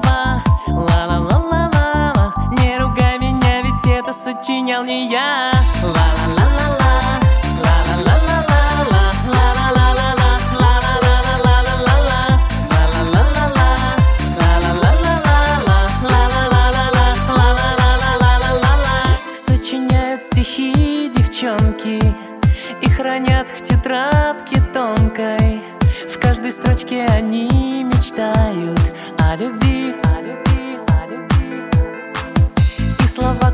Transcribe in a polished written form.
ла-ла-ла-ла, ла-ла-ла-ла-ла. Не ругай меня, ведь это сочинял не я. Ла-ла-ла-ла-ла, ла-ла-ла-ла-ла, ла-ла-ла-ла-ла, ла-ла-ла-ла-ла-ла, ла-ла-ла-ла-ла-ла-ла-ла-ла-ла-ла-ла-ла-ла-ла-ла. Сочиняют стихи девчонки и хранят в тетрадке тонкой. В каждой строчке они мечтают о любви, о любви, о любви. И слова,